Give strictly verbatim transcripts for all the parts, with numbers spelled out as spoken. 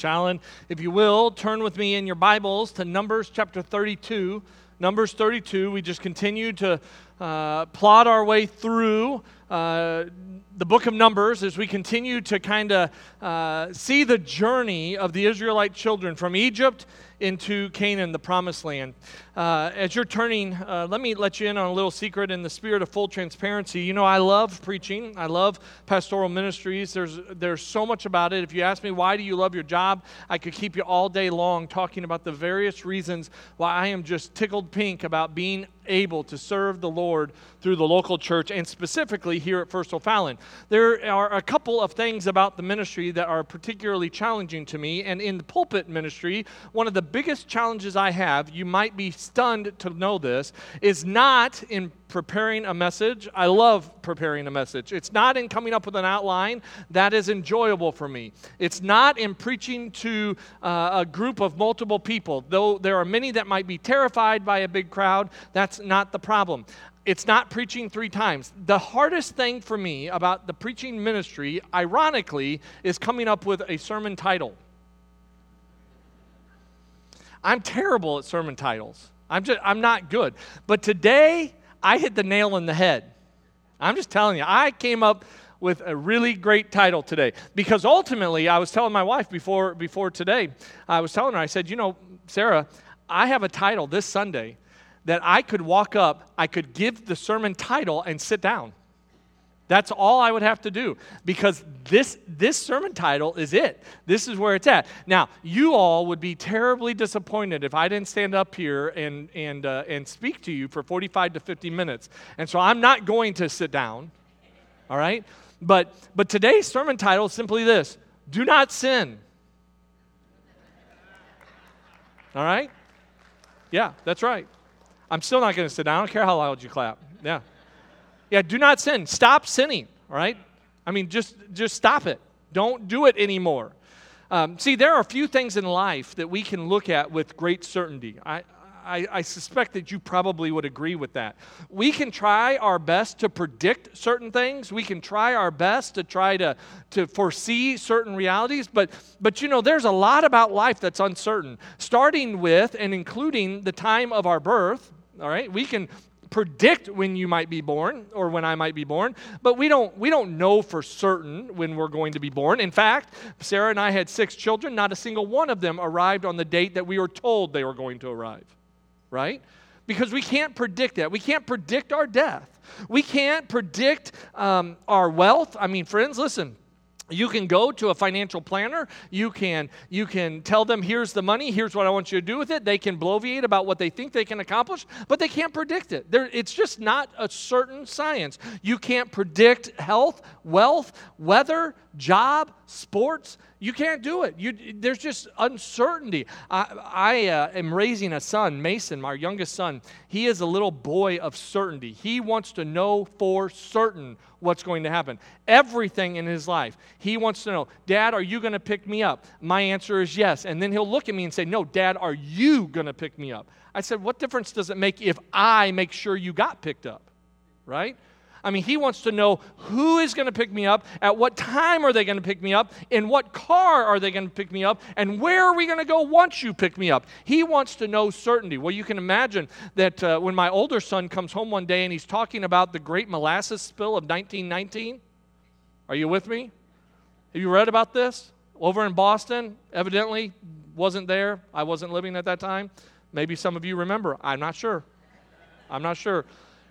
much, Alan. If you will, turn with me in your Bibles to Numbers chapter thirty-two. Numbers thirty-two, we just continue to uh, plot our way through uh, the book of Numbers as we continue to kind of uh, see the journey of the Israelite children from Egypt into Canaan, the promised land. Uh, as you're turning, uh, let me let you in on a little secret in the spirit of full transparency. You know, I love preaching. I love pastoral ministries. There's there's so much about it. If you ask me, why do you love your job? I could keep you all day long talking about the various reasons why I am just tickled pink about being able to serve the Lord through the local church, and specifically here at First O'Fallon. There are a couple of things about the ministry that are particularly challenging to me, and in the pulpit ministry, one of the biggest challenges I have, you might be stunned to know this, is not in preparing a message. I love preparing a message. It's not in coming up with an outline. That is enjoyable for me. It's not in preaching to uh, a group of multiple people. Though there are many that might be terrified by a big crowd, that's not the problem. It's not preaching three times. The hardest thing for me about the preaching ministry, ironically, is coming up with a sermon title. I'm terrible at sermon titles. I'm just I'm not good. But today, I hit the nail in the head. I'm just telling you, I came up with a really great title today. Because ultimately, I was telling my wife before before today, I was telling her, I said, you know, Sarah, I have a title this Sunday that I could walk up, I could give the sermon title and sit down. That's all I would have to do, because this this sermon title is it. This is where it's at. Now, you all would be terribly disappointed if I didn't stand up here and and uh, and speak to you for forty-five to fifty minutes. And so I'm not going to sit down, all right? But but today's sermon title is simply this: do not sin. All right? Yeah, that's right. I'm still not going to sit down. I don't care how loud you clap. Yeah. Yeah, do not sin. Stop sinning, all right? I mean, just, just stop it. Don't do it anymore. Um, see, there are a few things in life that we can look at with great certainty. I, I, I suspect that you probably would agree with that. We can try our best to predict certain things. We can try our best to try to, to foresee certain realities. But, but, you know, there's a lot about life that's uncertain, starting with and including the time of our birth. All right, we can predict when you might be born or when I might be born, but we don't we don't know for certain when we're going to be born. In fact, Sarah and I had six children. Not a single one of them arrived on the date that we were told they were going to arrive, right? Because we can't predict that. We can't predict our death. We can't predict um, our wealth. I mean, friends, listen. You can go to a financial planner. You can you can tell them, here's the money, here's what I want you to do with it. They can bloviate about what they think they can accomplish, but they can't predict it. They're, it's just not a certain science. You can't predict health, wealth, weather, job, sports. You can't do it. You, there's just uncertainty. I, I uh, am raising a son, Mason, our youngest son. He is a little boy of certainty. He wants to know for certain what's going to happen. Everything in his life, he wants to know, Dad, are you going to pick me up? My answer is yes. And then he'll look at me and say, no, Dad, are you going to pick me up? I said, what difference does it make if I make sure you got picked up, right? I mean, he wants to know who is going to pick me up, at what time are they going to pick me up, in what car are they going to pick me up, and where are we going to go once you pick me up? He wants to know certainty. Well, you can imagine that uh, when my older son comes home one day and he's talking about the great molasses spill of nineteen nineteen. Are you with me? Have you read about this? Over in Boston, evidently wasn't there. I wasn't living at that time. Maybe some of you remember. I'm not sure. I'm not sure.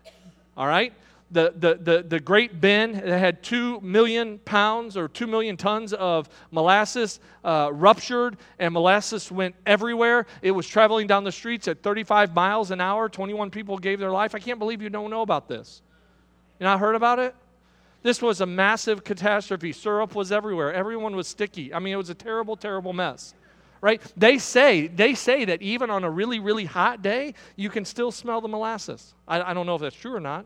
All right? The, the, the, the Great Bend that had two million pounds or two million tons of molasses uh, ruptured, and molasses went everywhere. It was traveling down the streets at thirty-five miles an hour. twenty-one people gave their life. I can't believe you don't know about this. You not heard about it? This was a massive catastrophe. Syrup was everywhere. Everyone was sticky. I mean, it was a terrible, terrible mess. Right? They say they say that even on a really, really hot day, you can still smell the molasses. I, I don't know if that's true or not.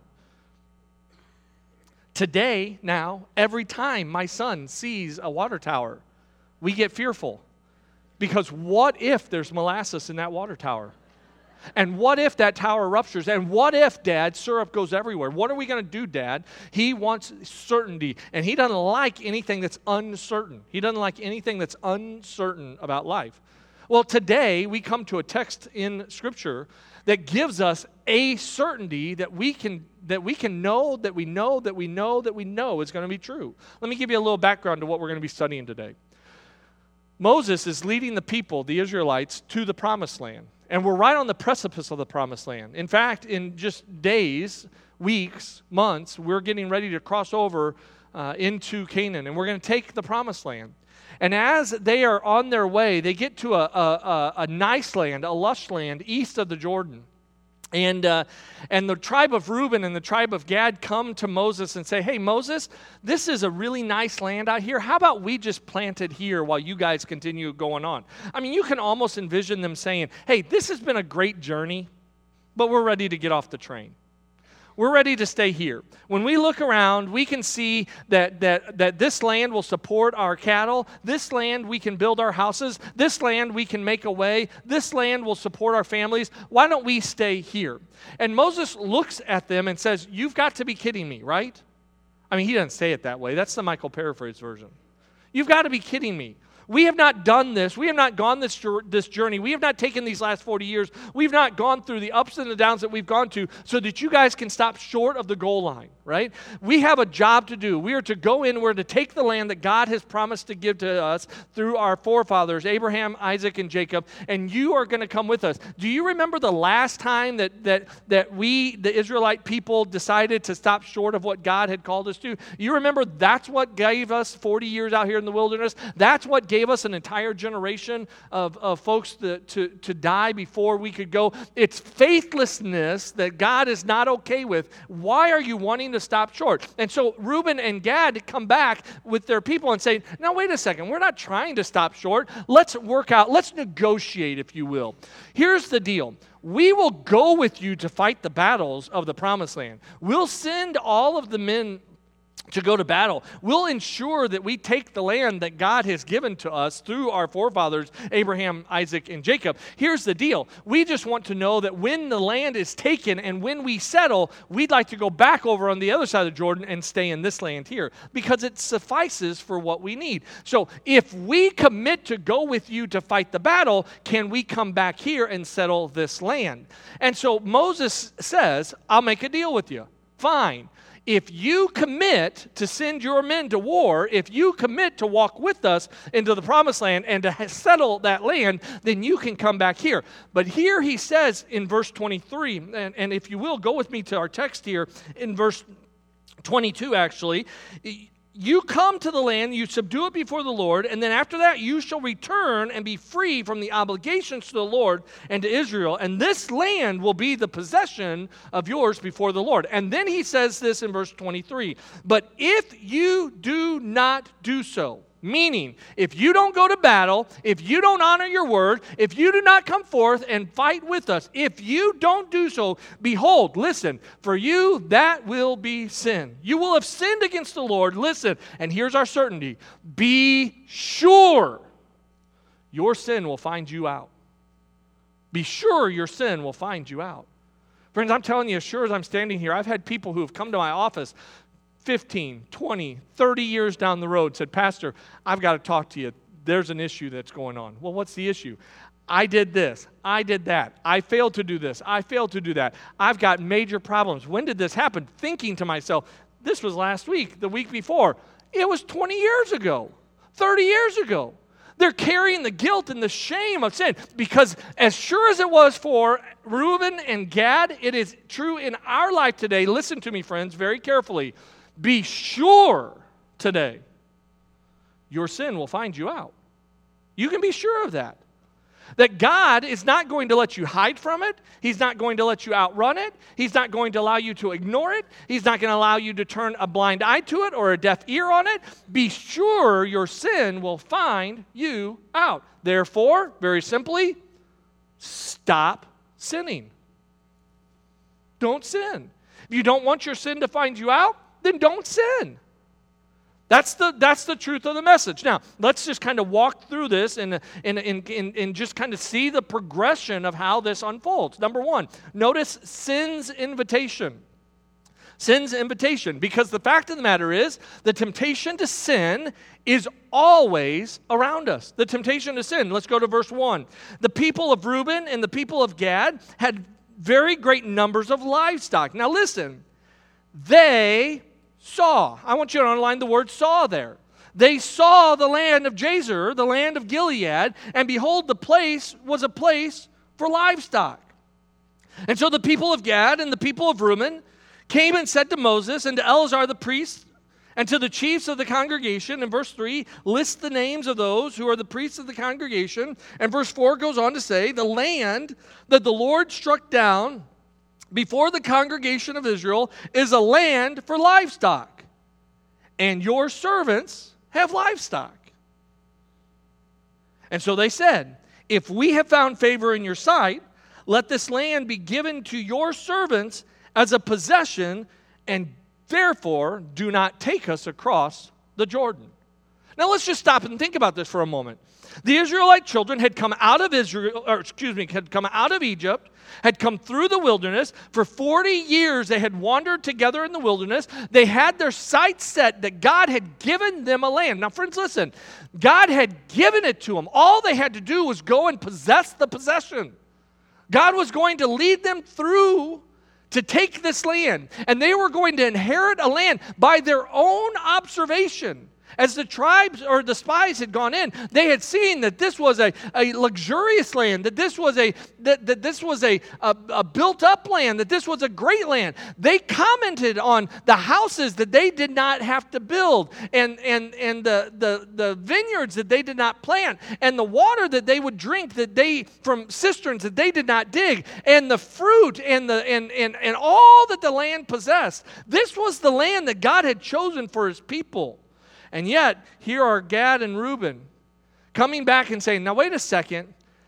Today, now, every time my son sees a water tower, we get fearful. Because what if there's molasses in that water tower? And what if that tower ruptures? And what if, Dad, syrup goes everywhere? What are we going to do, Dad? He wants certainty, and he doesn't like anything that's uncertain. He doesn't like anything that's uncertain about life. Well, today we come to a text in Scripture that gives us a certainty that we can that we can know, that we know, that we know, that we know is going to be true. Let me give you a little background to what we're going to be studying today. Moses is leading the people, the Israelites, to the Promised Land. And we're right on the precipice of the Promised Land. In fact, in just days, weeks, months, we're getting ready to cross over uh, into Canaan. And we're going to take the Promised Land. And as they are on their way, they get to a, a, a, a nice land, a lush land east of the Jordan. And uh, and the tribe of Reuben and the tribe of Gad come to Moses and say, hey, Moses, this is a really nice land out here. How about we just plant it here while you guys continue going on? I mean, you can almost envision them saying, hey, this has been a great journey, but we're ready to get off the train. We're ready to stay here. When we look around, we can see that, that, that this land will support our cattle. This land, we can build our houses. This land, we can make a way. This land will support our families. Why don't we stay here? And Moses looks at them and says, you've got to be kidding me, right? I mean, he doesn't say it that way. That's the Michael paraphrase version. You've got to be kidding me. We have not done this. We have not gone this, this journey. We have not taken these last forty years. We've not gone through the ups and the downs that we've gone to so that you guys can stop short of the goal line, right? We have a job to do. We are to go in. We're to take the land that God has promised to give to us through our forefathers, Abraham, Isaac, and Jacob, and you are going to come with us. Do you remember the last time that, that, that we, the Israelite people, decided to stop short of what God had called us to? You remember that's what gave us forty years out here in the wilderness? That's what gave us an entire generation of, of folks to, to, to die before we could go. It's faithlessness that God is not okay with. Why are you wanting to stop short? And so Reuben and Gad come back with their people and say, now wait a second, we're not trying to stop short. Let's work out, let's negotiate, if you will. Here's the deal. We will go with you to fight the battles of the Promised Land. We'll send all of the men to go to battle. We'll ensure that we take the land that God has given to us through our forefathers, Abraham, Isaac, and Jacob. Here's the deal. We just want to know that when the land is taken and when we settle, we'd like to go back over on the other side of Jordan and stay in this land here because it suffices for what we need. So if we commit to go with you to fight the battle, can we come back here and settle this land? And so Moses says, I'll make a deal with you. Fine. If you commit to send your men to war, if you commit to walk with us into the Promised Land and to settle that land, then you can come back here. But here he says in verse twenty-three, and, and if you will, go with me to our text here in verse twenty-two actually. You come to the land, you subdue it before the Lord, and then after that you shall return and be free from the obligations to the Lord and to Israel, and this land will be the possession of yours before the Lord. And then he says this in verse twenty-three, but if you do not do so, meaning, if you don't go to battle, if you don't honor your word, if you do not come forth and fight with us, if you don't do so, behold, listen, for you that will be sin. You will have sinned against the Lord. Listen, and here's our certainty. Be sure your sin will find you out. Be sure your sin will find you out. Friends, I'm telling you, as sure as I'm standing here, I've had people who have come to my office fifteen, twenty, thirty years down the road said, Pastor, I've got to talk to you. There's an issue that's going on. Well, what's the issue? I did this. I did that. I failed to do this. I failed to do that. I've got major problems. When did this happen? Thinking to myself, this was last week, the week before. It was twenty years ago, thirty years ago. They're carrying the guilt and the shame of sin because as sure as it was for Reuben and Gad, it is true in our life today. Listen to me, friends, very carefully. Be sure today your sin will find you out. You can be sure of that. That God is not going to let you hide from it. He's not going to let you outrun it. He's not going to allow you to ignore it. He's not going to allow you to turn a blind eye to it or a deaf ear on it. Be sure your sin will find you out. Therefore, very simply, stop sinning. Don't sin. If you don't want your sin to find you out, then don't sin. That's the, that's the truth of the message. Now, let's just kind of walk through this and, and, and, and, and just kind of see the progression of how this unfolds. Number one, notice sin's invitation. Sin's invitation. Because the fact of the matter is, the temptation to sin is always around us. The temptation to sin. Let's go to verse one. The people of Reuben and the people of Gad had very great numbers of livestock. Now listen, they saw. I want you to underline the word saw there. They saw the land of Jazer, the land of Gilead, and behold, the place was a place for livestock. And so the people of Gad and the people of Reuben came and said to Moses and to Eleazar the priest and to the chiefs of the congregation, in verse three, lists the names of those who are the priests of the congregation. And verse four goes on to say, the land that the Lord struck down before the congregation of Israel is a land for livestock, and your servants have livestock. And so they said, if we have found favor in your sight, let this land be given to your servants as a possession, and therefore do not take us across the Jordan. Now let's just stop and think about this for a moment. The Israelite children had come out of Israel, or excuse me, had come out of Egypt, had come through the wilderness. For forty years they had wandered together in the wilderness. They had their sights set that God had given them a land. Now friends, listen, God had given it to them. All they had to do was go and possess the possession. God was going to lead them through to take this land, and they were going to inherit a land by their own observation. As the tribes or the spies had gone in, they had seen that this was a, a luxurious land, that this was a that, that this was a, a, a built-up land, that this was a great land. They commented on the houses that they did not have to build, and and and the, the, the vineyards that they did not plant, and the water that they would drink that they from cisterns that they did not dig, and the fruit and the and and, and all that the land possessed. This was the land that God had chosen for his people. And yet, here are Gad and Reuben coming back and saying, now wait a second,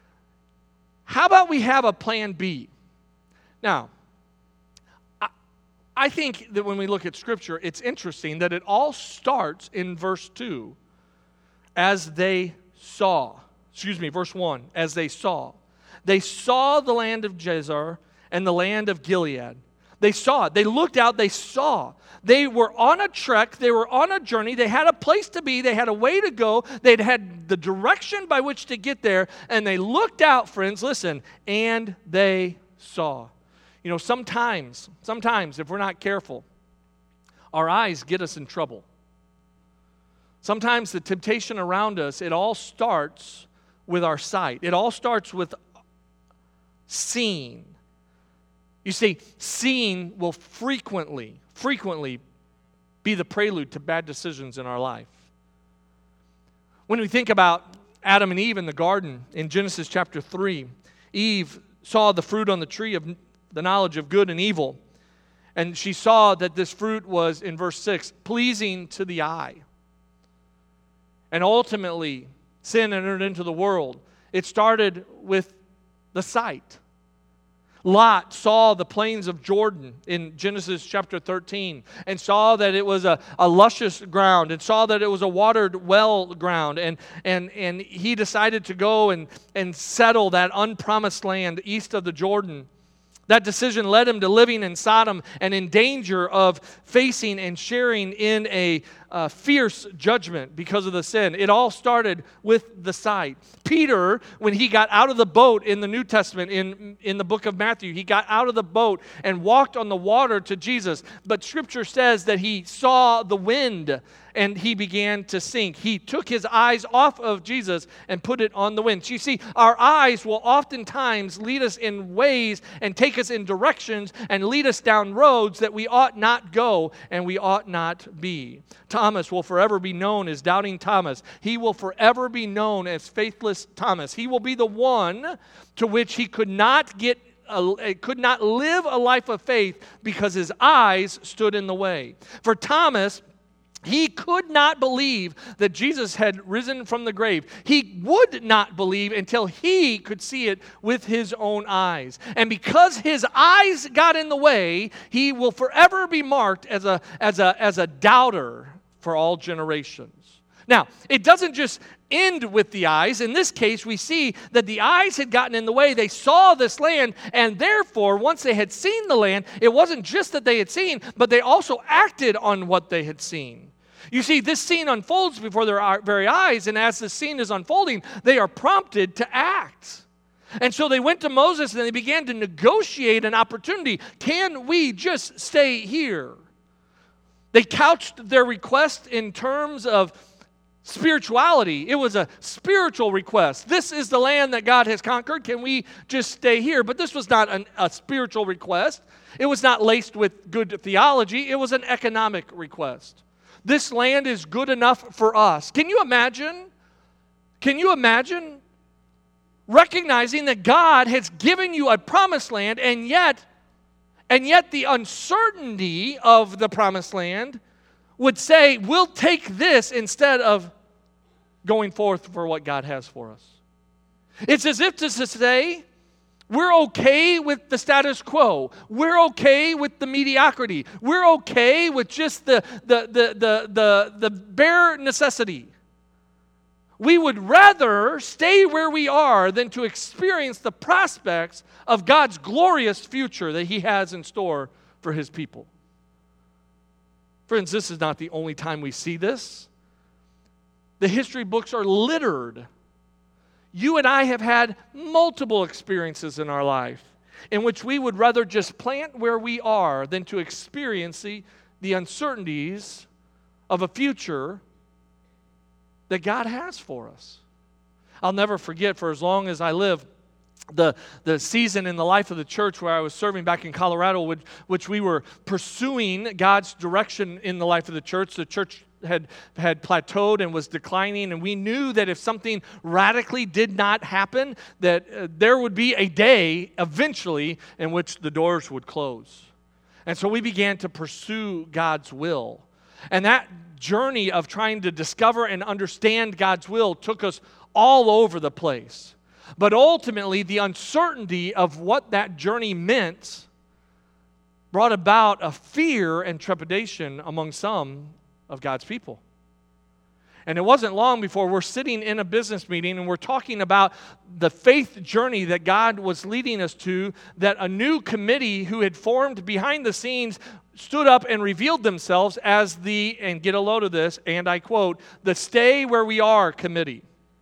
how about we have a plan B? Now, I, I think that when we look at Scripture, it's interesting that it all starts in verse two, as they saw. Excuse me, verse one, as they saw. They saw the land of Jazer and the land of Gilead. They saw it. They looked out. They saw. They were on a trek. They were on a journey. They had a place to be. They had a way to go. They'd had the direction by which to get there. And they looked out, friends, listen, and they saw. You know, sometimes, sometimes if we're not careful, our eyes get us in trouble. Sometimes the temptation around us, it all starts with our sight. It all starts with seeing. You see, seeing will frequently, frequently be the prelude to bad decisions in our life. When we think about Adam and Eve in the garden in Genesis chapter three, Eve saw the fruit on the tree of the knowledge of good and evil, and she saw that this fruit was, in verse six, pleasing to the eye. And ultimately, sin entered into the world. It started with the sight. Lot saw the plains of Jordan in Genesis chapter thirteen and saw that it was a, a luscious ground and saw that it was a watered well ground. And, and, and he decided to go and, and settle that unpromised land east of the Jordan. That decision led him to living in Sodom and in danger of facing and sharing in a uh, fierce judgment because of the sin. It all started with the sight. Peter, when he got out of the boat in the New Testament, in, in the book of Matthew, he got out of the boat and walked on the water to Jesus. But Scripture says that he saw the wind and he began to sink. He took his eyes off of Jesus and put it on the wind. You see, our eyes will oftentimes lead us in ways and take us in directions and lead us down roads that we ought not go and we ought not be. Thomas will forever be known as Doubting Thomas. He will forever be known as Faithless Thomas. He will be the one to which he could not get A, could not live a life of faith because his eyes stood in the way. For Thomas, he could not believe that Jesus had risen from the grave. He would not believe until he could see it with his own eyes. And because his eyes got in the way, he will forever be marked as a, as a, as a doubter for all generations. Now, it doesn't just end with the eyes. In this case, we see that the eyes had gotten in the way. They saw this land, and therefore, once they had seen the land, it wasn't just that they had seen, but they also acted on what they had seen. You see, this scene unfolds before their very eyes, and as the scene is unfolding, they are prompted to act. And so they went to Moses and they began to negotiate an opportunity. Can we just stay here? They couched their request in terms of spirituality. It was a spiritual request. This is the land that God has conquered. Can we just stay here? But this was not an, a spiritual request. It was not laced with good theology. It was an economic request. This land is good enough for us. Can you imagine? Can you imagine recognizing that God has given you a promised land, and yet, and yet the uncertainty of the promised land would say, we'll take this instead of going forth for what God has for us. It's as if to say, we're okay with the status quo. We're okay with the mediocrity. We're okay with just the, the, the, the, the, the bare necessity. We would rather stay where we are than to experience the prospects of God's glorious future that He has in store for His people. Friends, this is not the only time we see this. The history books are littered. You and I have had multiple experiences in our life in which we would rather just plant where we are than to experience the, the uncertainties of a future that God has for us. I'll never forget, for as long as I live, the, the season in the life of the church where I was serving back in Colorado, which, which we were pursuing God's direction in the life of the church. The church had, had plateaued and was declining, and we knew that if something radically did not happen, that uh, there would be a day eventually in which the doors would close. And so we began to pursue God's will. And that journey of trying to discover and understand God's will took us all over the place. But ultimately, the uncertainty of what that journey meant brought about a fear and trepidation among some of God's people. And it wasn't long before we're sitting in a business meeting and we're talking about the faith journey that God was leading us to, that a new committee who had formed behind the scenes stood up and revealed themselves as the, and get a load of this, and I quote, the Stay Where We Are Committee.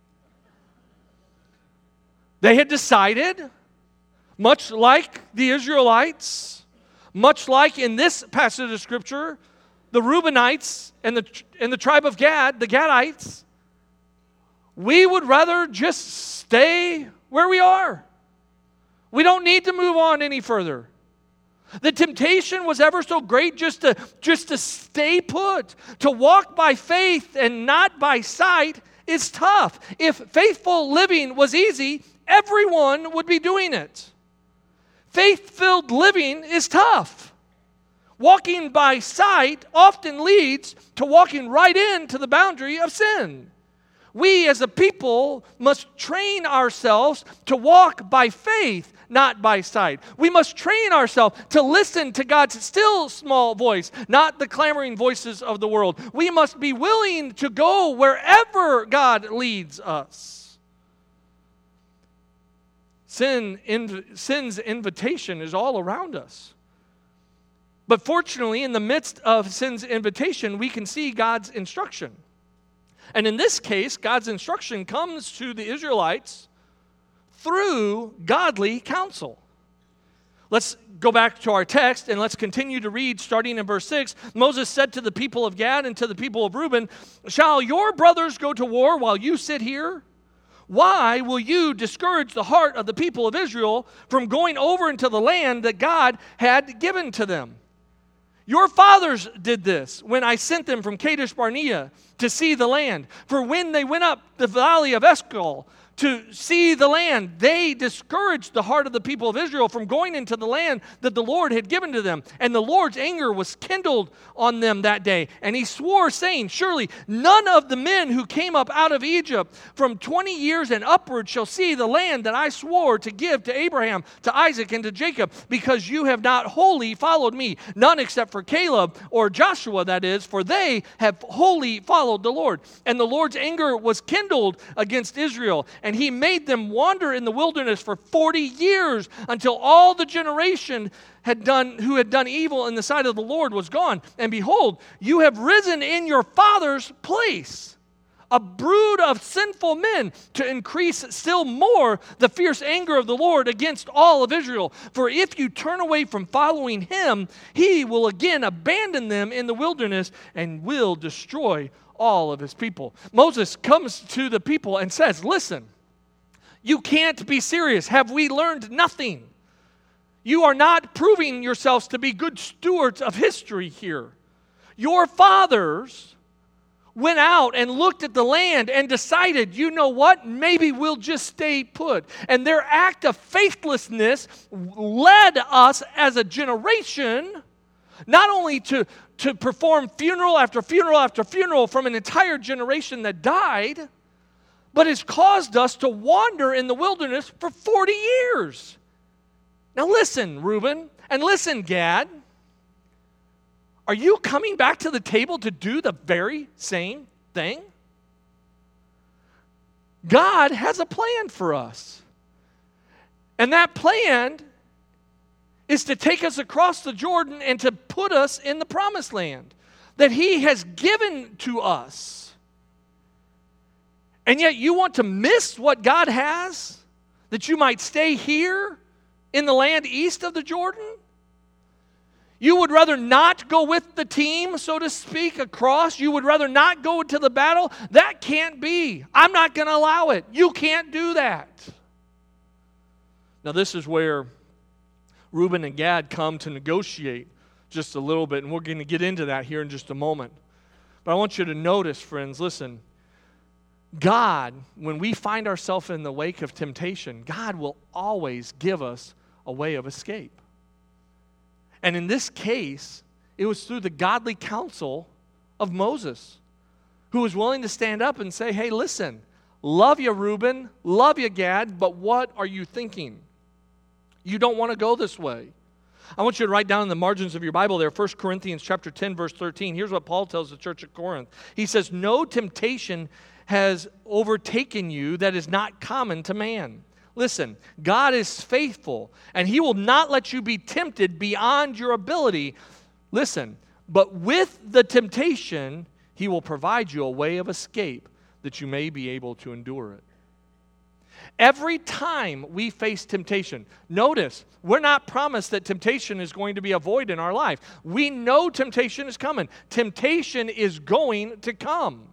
They had decided, much like the Israelites, much like in this passage of Scripture, the Reubenites and the, and the tribe of Gad, the Gadites, we would rather just stay where we are. We don't need to move on any further. The temptation was ever so great just to, just to stay put. To walk by faith and not by sight is tough. If faithful living was easy, everyone would be doing it. Faith-filled living is tough. Walking by sight often leads to walking right into the boundary of sin. We as a people must train ourselves to walk by faith, not by sight. We must train ourselves to listen to God's still small voice, not the clamoring voices of the world. We must be willing to go wherever God leads us. Sin, in, sin's invitation is all around us. But fortunately, in the midst of sin's invitation, we can see God's instruction. And in this case, God's instruction comes to the Israelites through godly counsel. Let's go back to our text and let's continue to read starting in verse six. Moses said to the people of Gad and to the people of Reuben, "Shall your brothers go to war while you sit here? Why will you discourage the heart of the people of Israel from going over into the land that God had given to them? Your fathers did this when I sent them from Kadesh Barnea to see the land. For when they went up the valley of Eshcol to see the land. They discouraged the heart of the people of Israel from going into the land that the Lord had given to them. And the Lord's anger was kindled on them that day. And he swore, saying, surely none of the men who came up out of Egypt from twenty years and upward shall see the land that I swore to give to Abraham, to Isaac, and to Jacob, because you have not wholly followed me. None except for Caleb, or Joshua, that is, for they have wholly followed the Lord. And the Lord's anger was kindled against Israel, and he made them wander in the wilderness for forty years until all the generation had done who had done evil in the sight of the Lord was gone. And behold, you have risen in your father's place, a brood of sinful men, to increase still more the fierce anger of the Lord against all of Israel. For if you turn away from following him, he will again abandon them in the wilderness and will destroy all of his people. Moses comes to the people and says, listen, you can't be serious. Have we learned nothing? You are not proving yourselves to be good stewards of history here. Your fathers went out and looked at the land and decided, you know what, maybe we'll just stay put. And their act of faithlessness led us as a generation not only to, to perform funeral after funeral after funeral from an entire generation that died, but it's caused us to wander in the wilderness for forty years. Now listen, Reuben, and listen, Gad. Are you coming back to the table to do the very same thing? God has a plan for us. And that plan is to take us across the Jordan and to put us in the promised land that he has given to us. And yet you want to miss what God has, that you might stay here in the land east of the Jordan? You would rather not go with the team, so to speak, across? You would rather not go to the battle? That can't be. I'm not going to allow it. You can't do that. Now this is where Reuben and Gad come to negotiate just a little bit, and we're going to get into that here in just a moment. But I want you to notice, friends, listen, God, when we find ourselves in the wake of temptation, God will always give us a way of escape. And in this case, it was through the godly counsel of Moses, who was willing to stand up and say, hey, listen, love you, Reuben, love you, Gad, but what are you thinking? You don't want to go this way. I want you to write down in the margins of your Bible there, First Corinthians chapter ten, verse thirteen. Here's what Paul tells the church at Corinth. He says, no temptation has overtaken you that is not common to man. Listen, God is faithful, and he will not let you be tempted beyond your ability. Listen, but with the temptation, he will provide you a way of escape that you may be able to endure it. Every time we face temptation, notice, we're not promised that temptation is going to be a void in our life. We know temptation is coming. Temptation is going to come.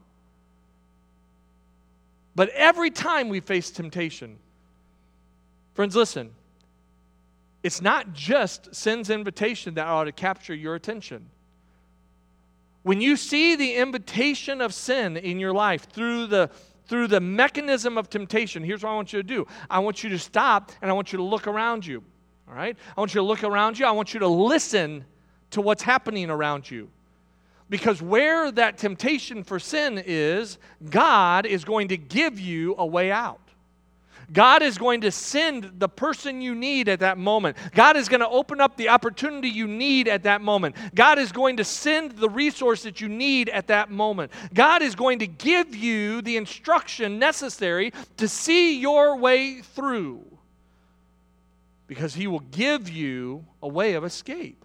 But every time we face temptation, friends, listen, it's not just sin's invitation that ought to capture your attention. When you see the invitation of sin in your life through the through the mechanism of temptation, here's what I want you to do. I want you to stop and I want you to look around you. All right? I want you to look around you. I want you to listen to what's happening around you. Because where that temptation for sin is, God is going to give you a way out. God is going to send the person you need at that moment. God is going to open up the opportunity you need at that moment. God is going to send the resource that you need at that moment. God is going to give you the instruction necessary to see your way through, because he will give you a way of escape.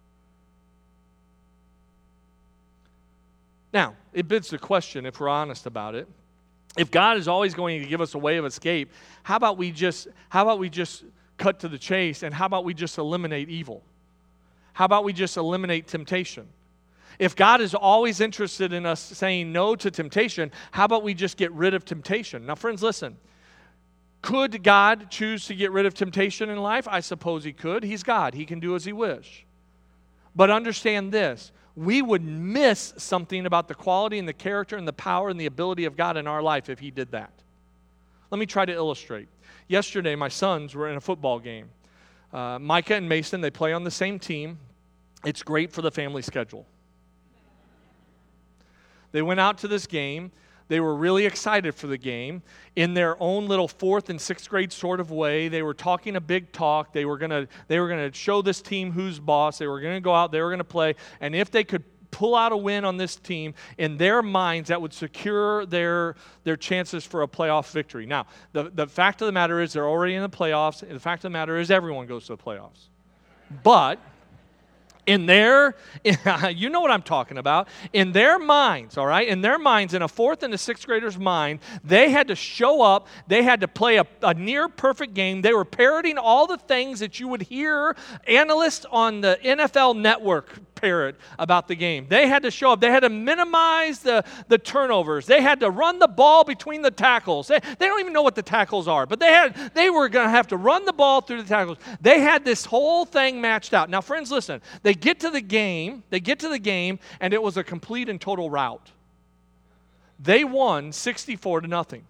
Now, it begs the question, if we're honest about it, if God is always going to give us a way of escape, how about we just how about we just cut to the chase, and how about we just eliminate evil? How about we just eliminate temptation? If God is always interested in us saying no to temptation, how about we just get rid of temptation? Now, friends, listen. Could God choose to get rid of temptation in life? I suppose he could. He's God. He can do as he wish. But understand this. We would miss something about the quality and the character and the power and the ability of God in our life if he did that. Let me try to illustrate. Yesterday, my sons were in a football game. Uh, Micah and Mason, they play on the same team. It's great for the family schedule. They went out to this game. They were really excited for the game. In their own little fourth and sixth grade sort of way, they were talking a big talk. They were gonna, they were gonna show this team who's boss. They were gonna go out. They were gonna play. And if they could pull out a win on this team, in their minds, that would secure their their chances for a playoff victory. Now, the, the fact of the matter is they're already in the playoffs. And the fact of the matter is everyone goes to the playoffs. But in their, you know what I'm talking about, in their minds, all right, in their minds, in a fourth and a sixth grader's mind, they had to show up, they had to play a, a near perfect game. They were parroting all the things that you would hear analysts on the N F L network parrot about the game. They had to show up. They had to minimize the, the turnovers. They had to run the ball between the tackles. They, they don't even know what the tackles are, but they had they were going to have to run the ball through the tackles. They had this whole thing matched out. Now, friends, listen. They get to the game. They get to the game, and it was a complete and total rout. They won sixty-four to nothing.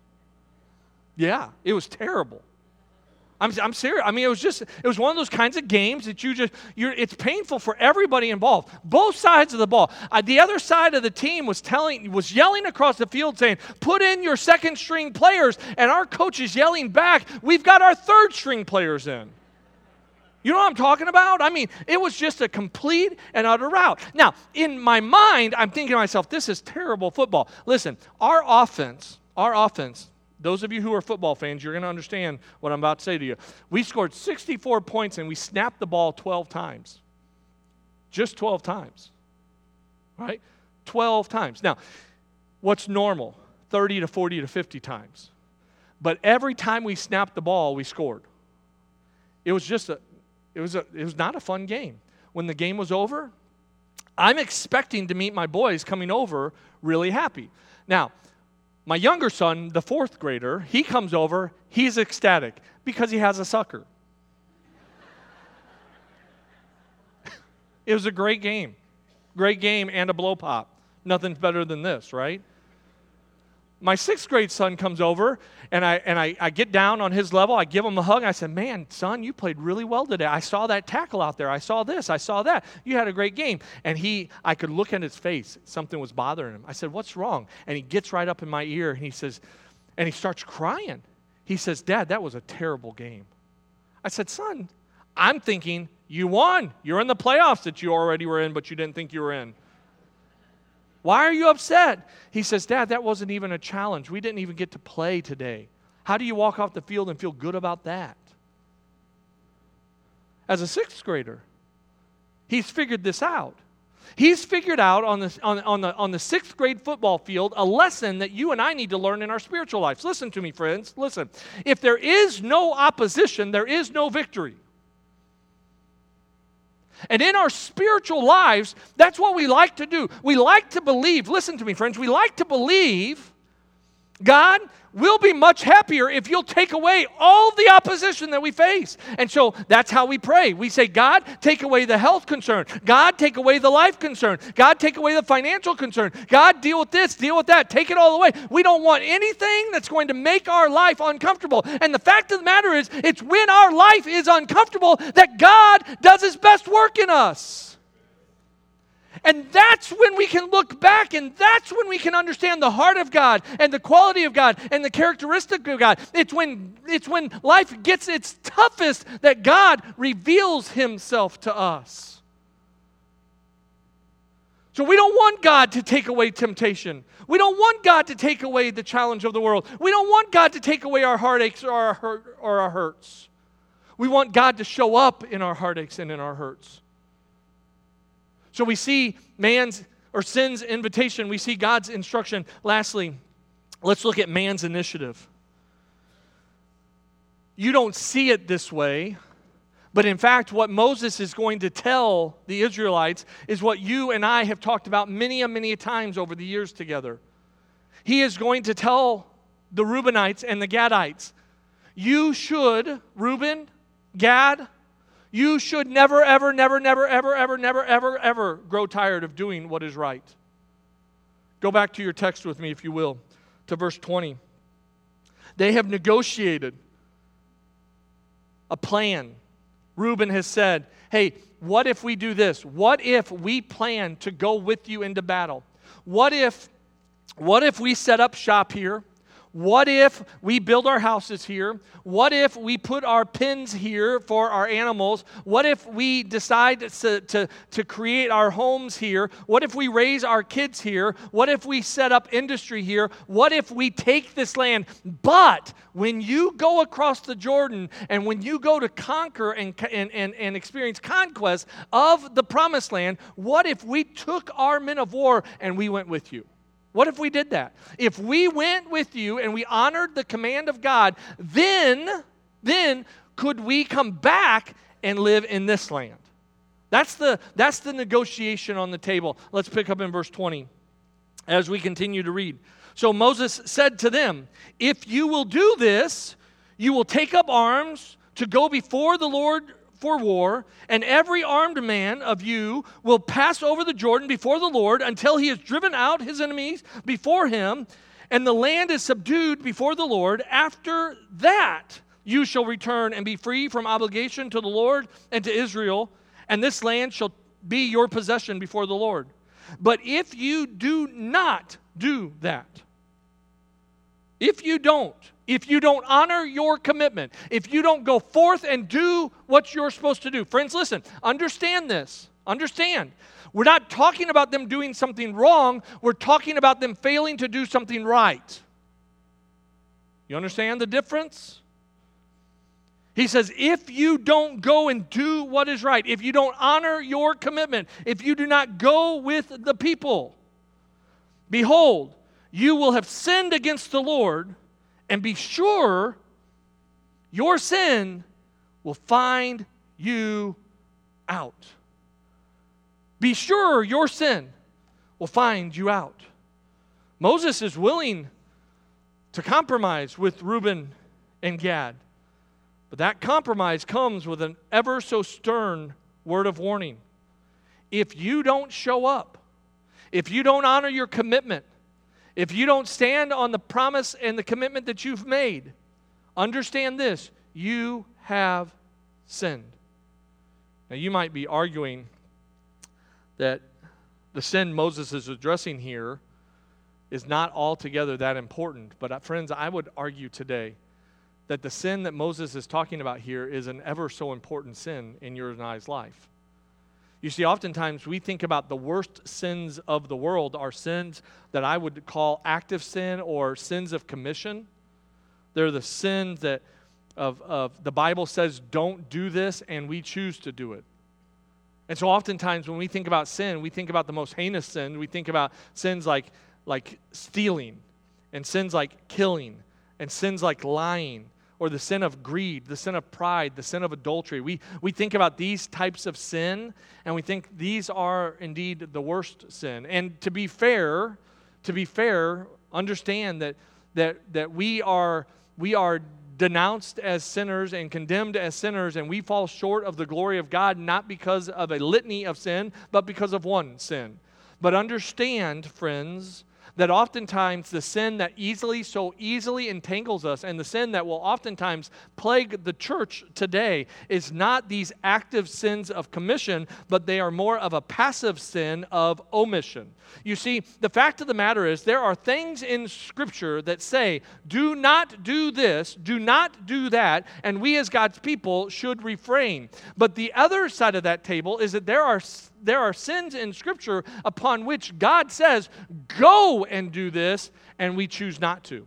Yeah, it was terrible. I'm, I'm serious. I mean, it was just, it was one of those kinds of games that you just, you're, it's painful for everybody involved. Both sides of the ball. Uh, the other side of the team was telling, was yelling across the field saying, put in your second string players. And our coach is yelling back, we've got our third string players in. You know what I'm talking about? I mean, it was just a complete and utter rout. Now, in my mind, I'm thinking to myself, this is terrible football. Listen, our offense, our offense, those of you who are football fans, you're going to understand what I'm about to say to you. We scored sixty-four points and we snapped the ball twelve times. Just twelve times. Right? twelve times. Now, what's normal? thirty to forty to fifty times. But every time we snapped the ball, we scored. It was just a it was a it was not a fun game. When the game was over, I'm expecting to meet my boys coming over really happy. Now, my younger son, the fourth grader, he comes over, he's ecstatic because he has a sucker. It was a great game. Great game and a blow pop. Nothing's better than this, right? My sixth grade son comes over, and I and I, I get down on his level. I give him a hug. I said, man, son, you played really well today. I saw that tackle out there. I saw this. I saw that. You had a great game. And he, I could look at his face. Something was bothering him. I said, what's wrong? And he gets right up in my ear, and he says, and he starts crying. He says, Dad, that was a terrible game. I said, son, I'm thinking you won. You're in the playoffs that you already were in, but you didn't think you were in. Why are you upset? He says, Dad, that wasn't even a challenge. We didn't even get to play today. How do you walk off the field and feel good about that? As a sixth grader, he's figured this out. He's figured out on the, on, on, the, on the sixth grade football field a lesson that you and I need to learn in our spiritual lives. Listen to me, friends. Listen. If there is no opposition, there is no victory. And in our spiritual lives, that's what we like to do. We like to believe, listen to me, friends, we like to believe, God, we'll be much happier if you'll take away all the opposition that we face. And so that's how we pray. We say, God, take away the health concern. God, take away the life concern. God, take away the financial concern. God, deal with this, deal with that. Take it all away. We don't want anything that's going to make our life uncomfortable. And the fact of the matter is, it's when our life is uncomfortable that God does His best work in us. And that's when we can look back, and that's when we can understand the heart of God and the quality of God and the characteristic of God. It's when, it's when life gets its toughest that God reveals Himself to us. So we don't want God to take away temptation. We don't want God to take away the challenge of the world. We don't want God to take away our heartaches or our, hurt, or our hurts. We want God to show up in our heartaches and in our hurts. So we see man's or sin's invitation. We see God's instruction. Lastly, let's look at man's initiative. You don't see it this way, but in fact, what Moses is going to tell the Israelites is what you and I have talked about many and many times over the years together. He is going to tell the Reubenites and the Gadites, you should, Reuben, Gad, you should never, ever, never, never, ever, ever, never, ever, ever grow tired of doing what is right. Go back to your text with me, if you will, to verse twenty. They have negotiated a plan. Reuben has said, hey, what if we do this? What if we plan to go with you into battle? What if, what if we set up shop here? What if we build our houses here? What if we put our pens here for our animals? What if we decide to, to, to create our homes here? What if we raise our kids here? What if we set up industry here? What if we take this land? But when you go across the Jordan and when you go to conquer and, and, and, and experience conquest of the promised land, what if we took our men of war and we went with you? What if we did that? If we went with you and we honored the command of God, then, then could we come back and live in this land? That's the, that's the negotiation on the table. Let's pick up in verse twenty as we continue to read. So Moses said to them, if you will do this, you will take up arms to go before the Lord for war, and every armed man of you will pass over the Jordan before the Lord until he has driven out his enemies before him, and the land is subdued before the Lord. After that, you shall return and be free from obligation to the Lord and to Israel, and this land shall be your possession before the Lord. But if you do not do that, if you don't, if you don't honor your commitment, if you don't go forth and do what you're supposed to do. Friends, listen, understand this. Understand. We're not talking about them doing something wrong. We're talking about them failing to do something right. You understand the difference? He says, if you don't go and do what is right, if you don't honor your commitment, if you do not go with the people, behold, you will have sinned against the Lord, and be sure your sin will find you out. Be sure your sin will find you out. Moses is willing to compromise with Reuben and Gad, but that compromise comes with an ever so stern word of warning. If you don't show up, if you don't honor your commitment, if you don't stand on the promise and the commitment that you've made, understand this, you have sinned. Now you might be arguing that the sin Moses is addressing here is not altogether that important. But uh, friends, I would argue today that the sin that Moses is talking about here is an ever so important sin in your and I's life. You see, oftentimes we think about the worst sins of the world are sins that I would call active sin or sins of commission. They're the sins that of, of the Bible says don't do this, and we choose to do it. And so oftentimes when we think about sin, we think about the most heinous sin. We think about sins like, like stealing, and sins like killing, and sins like lying, or the sin of greed, the sin of pride, the sin of adultery. We, we think about these types of sin, and we think these are indeed the worst sin. And to be fair, to be fair, understand that that that we are we are denounced as sinners and condemned as sinners, and we fall short of the glory of God, not because of a litany of sin, but because of one sin. But understand, friends, that oftentimes the sin that easily, so easily entangles us, and the sin that will oftentimes plague the church today is not these active sins of commission, but they are more of a passive sin of omission. You see, the fact of the matter is there are things in Scripture that say, do not do this, do not do that, and we as God's people should refrain. But the other side of that table is that there are There are sins in Scripture upon which God says, go and do this, and we choose not to.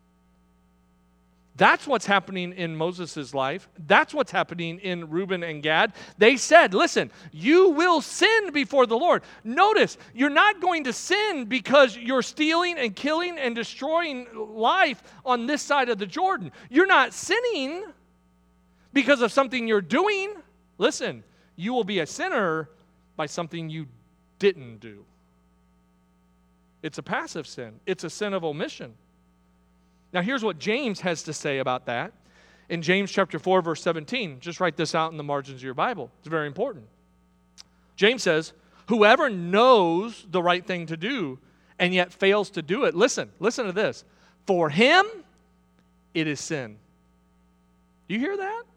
That's what's happening in Moses' life. That's what's happening in Reuben and Gad. They said, listen, you will sin before the Lord. Notice, you're not going to sin because you're stealing and killing and destroying life on this side of the Jordan. You're not sinning because of something you're doing. Listen, you will be a sinner by something you didn't do. It's a passive sin. It's a sin of omission. Now here's what James has to say about that. In James chapter four, verse seventeen, just write this out in the margins of your Bible. It's very important. James says, whoever knows the right thing to do and yet fails to do it, listen, listen to this. For him, it is sin. Do you hear that?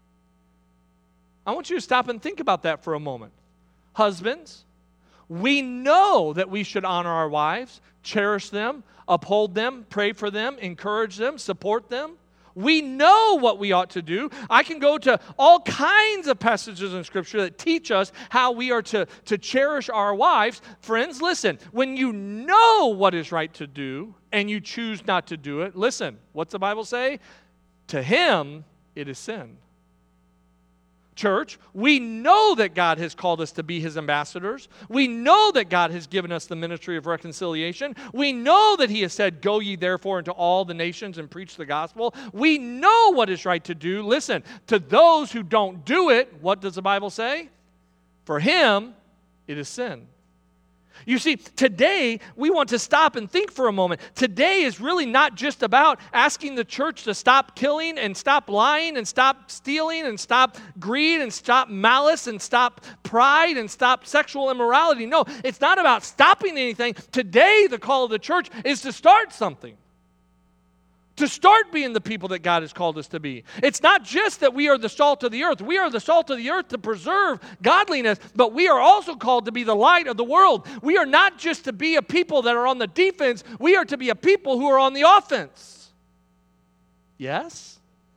I want you to stop and think about that for a moment. Husbands, we know that we should honor our wives, cherish them, uphold them, pray for them, encourage them, support them. We know what we ought to do. I can go to all kinds of passages in Scripture that teach us how we are to, to cherish our wives. Friends, listen, when you know what is right to do and you choose not to do it, listen, what's the Bible say? To him, it is sin. Church, we know that God has called us to be his ambassadors. We know that God has given us the ministry of reconciliation. We know that he has said, go ye therefore into all the nations and preach the gospel. We know what is right to do. Listen, to those who don't do it, what does the Bible say? For him, it is sin. You see, today, we want to stop and think for a moment. Today is really not just about asking the church to stop killing and stop lying and stop stealing and stop greed and stop malice and stop pride and stop sexual immorality. No, it's not about stopping anything. Today, the call of the church is to start something. To start being the people that God has called us to be. It's not just that we are the salt of the earth. We are the salt of the earth to preserve godliness, but we are also called to be the light of the world. We are not just to be a people that are on the defense. We are to be a people who are on the offense. Yes?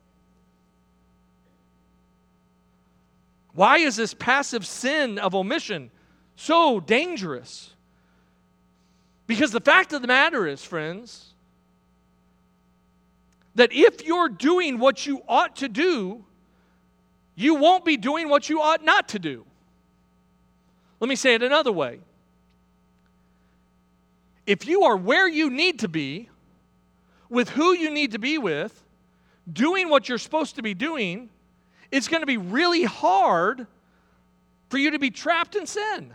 Why is this passive sin of omission so dangerous? Because the fact of the matter is, friends, that if you're doing what you ought to do, you won't be doing what you ought not to do. Let me say it another way. If you are where you need to be, with who you need to be with, doing what you're supposed to be doing, it's going to be really hard for you to be trapped in sin.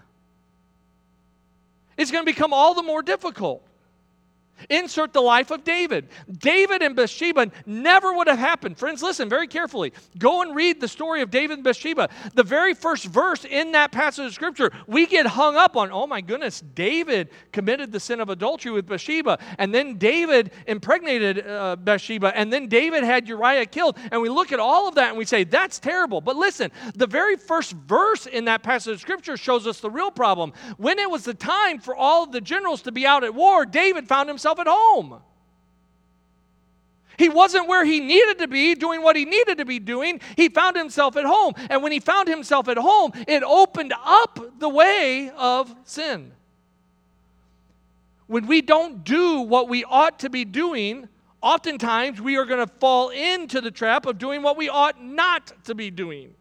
It's going to become all the more difficult. Insert the life of David. David and Bathsheba never would have happened. Friends, listen very carefully. Go and read the story of David and Bathsheba. The very first verse in that passage of Scripture, we get hung up on, oh my goodness, David committed the sin of adultery with Bathsheba, and then David impregnated uh, Bathsheba, and then David had Uriah killed, and we look at all of that and we say, that's terrible. But listen, the very first verse in that passage of Scripture shows us the real problem. When it was the time for all of the generals to be out at war, David found himself at home. He wasn't where he needed to be, doing what he needed to be doing. He found himself at home. And when he found himself at home, it opened up the way of sin. When we don't do what we ought to be doing, oftentimes we are going to fall into the trap of doing what we ought not to be doing.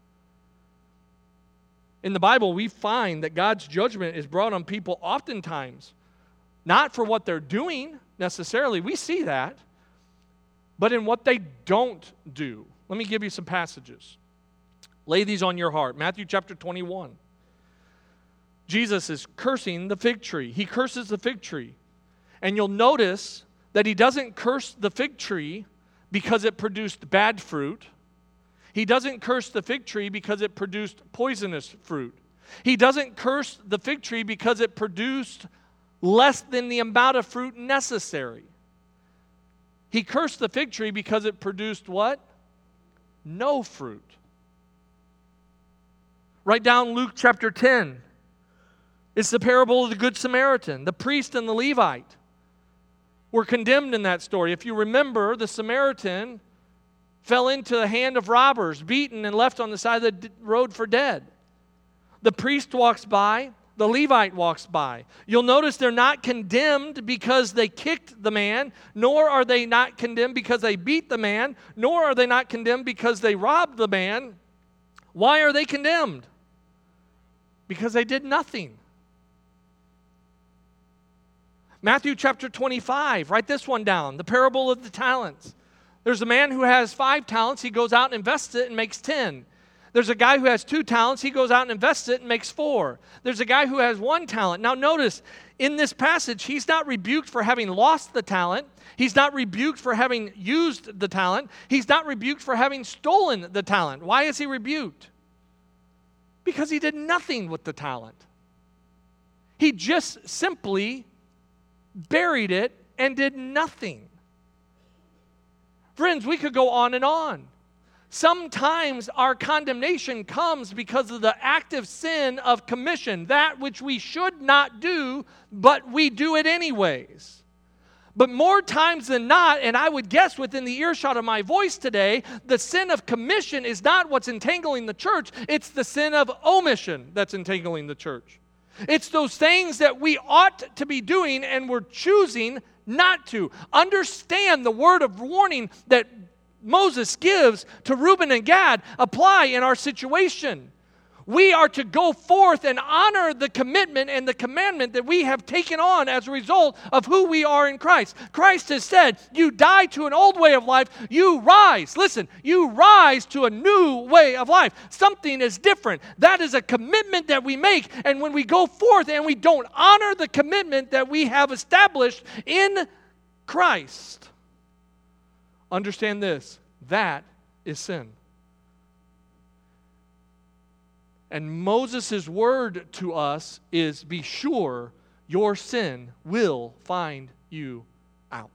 In the Bible, we find that God's judgment is brought on people oftentimes not for what they're doing necessarily, we see that, but in what they don't do. Let me give you some passages. Lay these on your heart. Matthew chapter twenty-one. Jesus is cursing the fig tree. He curses the fig tree. And you'll notice that he doesn't curse the fig tree because it produced bad fruit. He doesn't curse the fig tree because it produced poisonous fruit. He doesn't curse the fig tree because it produced less than the amount of fruit necessary. He cursed the fig tree because it produced what? No fruit. Write down Luke chapter ten. It's the parable of the Good Samaritan. The priest and the Levite were condemned in that story. If you remember, the Samaritan fell into the hand of robbers, beaten and left on the side of the road for dead. The priest walks by. The Levite walks by. You'll notice they're not condemned because they kicked the man, nor are they not condemned because they beat the man, nor are they not condemned because they robbed the man. Why are they condemned? Because they did nothing. Matthew chapter twenty-five, write this one down, the parable of the talents. There's a man who has five talents. He goes out and invests it and makes ten. There's a guy who has two talents. He goes out and invests it and makes four. There's a guy who has one talent. Now notice, in this passage, he's not rebuked for having lost the talent. He's not rebuked for having used the talent. He's not rebuked for having stolen the talent. Why is he rebuked? Because he did nothing with the talent. He just simply buried it and did nothing. Friends, we could go on and on. Sometimes our condemnation comes because of the active sin of commission, that which we should not do, but we do it anyways. But more times than not, and I would guess within the earshot of my voice today, the sin of commission is not what's entangling the church, it's the sin of omission that's entangling the church. It's those things that we ought to be doing and we're choosing not to. Understand the word of warning that Moses gives to Reuben and Gad apply in our situation. We are to go forth and honor the commitment and the commandment that we have taken on as a result of who we are in Christ. Christ has said, you die to an old way of life, you rise. Listen, you rise to a new way of life. Something is different. That is a commitment that we make. And when we go forth and we don't honor the commitment that we have established in Christ, understand this, that is sin. And Moses' word to us is, be sure your sin will find you out.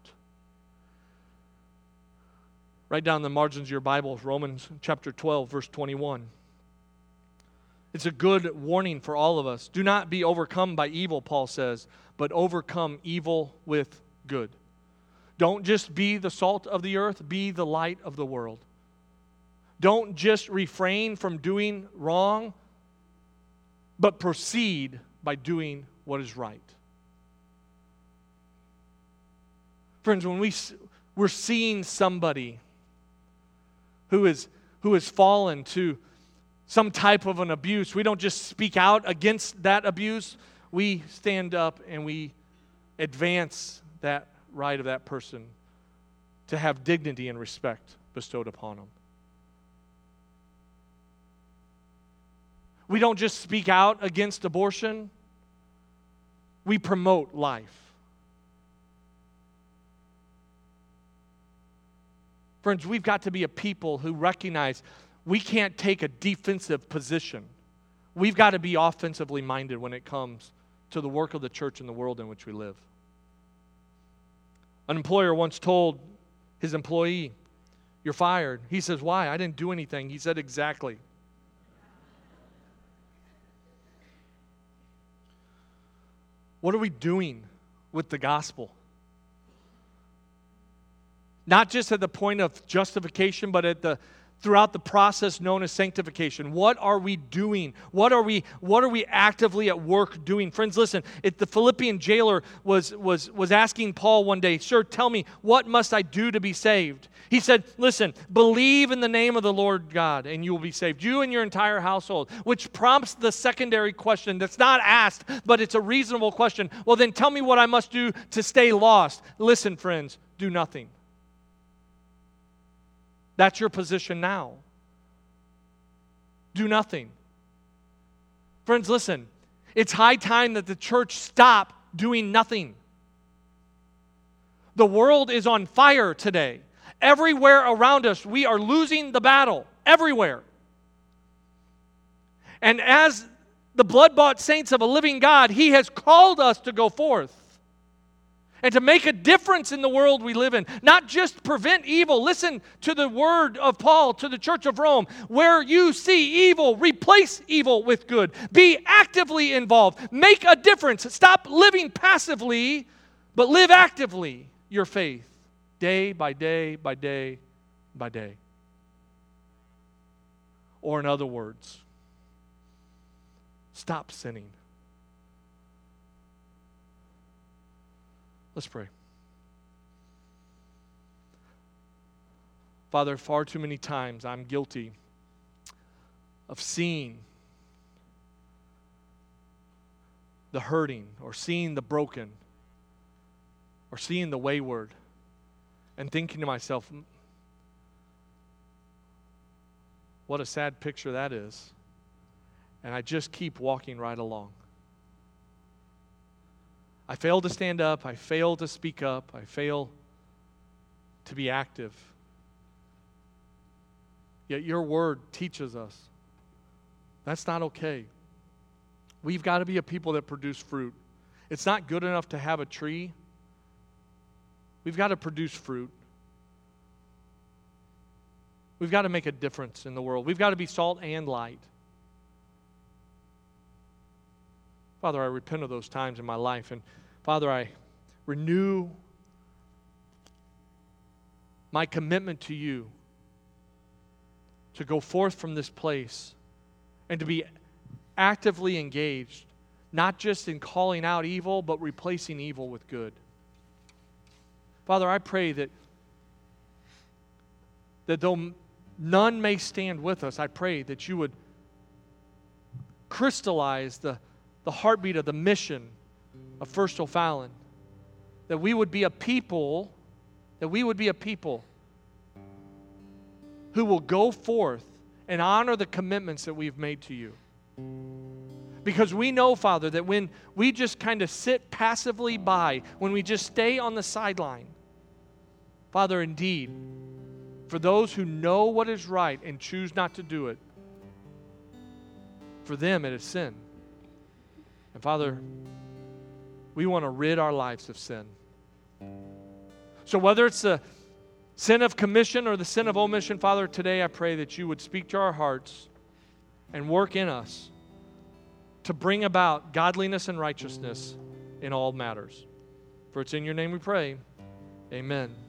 Write down the margins of your Bibles, Romans chapter twelve, verse twenty-one. It's a good warning for all of us. Do not be overcome by evil, Paul says, but overcome evil with good. Don't just be the salt of the earth, be the light of the world. Don't just refrain from doing wrong, but proceed by doing what is right. Friends, when we, we're seeing somebody who is, who has fallen to some type of an abuse, we don't just speak out against that abuse. We stand up and we advance that right of that person to have dignity and respect bestowed upon them. We don't just speak out against abortion. We promote life. Friends, we've got to be a people who recognize we can't take a defensive position. We've got to be offensively minded when it comes to the work of the church and the world in which we live. An employer once told his employee, "You're fired." He says, "Why? I didn't do anything." He said, "Exactly." What are we doing with the gospel? Not just at the point of justification, but at the throughout the process known as sanctification. What are we doing? What are we what are we actively at work doing? Friends, listen, if the Philippian jailer was was was asking Paul one day, "Sir, tell me, what must I do to be saved?" He said, "Listen, believe in the name of the Lord God and you will be saved, you and your entire household," which prompts the secondary question that's not asked, but it's a reasonable question. Well, then tell me what I must do to stay lost. Listen, friends, do nothing. That's your position now. Do nothing. Friends, listen. It's high time that the church stop doing nothing. The world is on fire today. Everywhere around us, we are losing the battle. Everywhere. And as the blood-bought saints of a living God, He has called us to go forth and to make a difference in the world we live in. Not just prevent evil. Listen to the word of Paul to the church of Rome. Where you see evil, replace evil with good. Be actively involved. Make a difference. Stop living passively, but live actively your faith. Day by day by day by day. Or in other words, stop sinning. Let's pray. Father, far too many times I'm guilty of seeing the hurting or seeing the broken or seeing the wayward and thinking to myself, what a sad picture that is. And I just keep walking right along. I fail to stand up. I fail to speak up. I fail to be active. Yet your word teaches us that's not okay. We've got to be a people that produce fruit. It's not good enough to have a tree. We've got to produce fruit. We've got to make a difference in the world. We've got to be salt and light. Father, I repent of those times in my life. And Father, I renew my commitment to you to go forth from this place and to be actively engaged, not just in calling out evil, but replacing evil with good. Father, I pray that, that though none may stand with us, I pray that you would crystallize the, the heartbeat of the mission of First O'Fallon, that we would be a people, that we would be a people who will go forth and honor the commitments that we've made to you. Because we know, Father, that when we just kind of sit passively by, when we just stay on the sideline, Father, indeed, for those who know what is right and choose not to do it, for them it is sin. And Father, we want to rid our lives of sin. So whether it's the sin of commission or the sin of omission, Father, today I pray that you would speak to our hearts and work in us to bring about godliness and righteousness in all matters. For it's in your name we pray. Amen.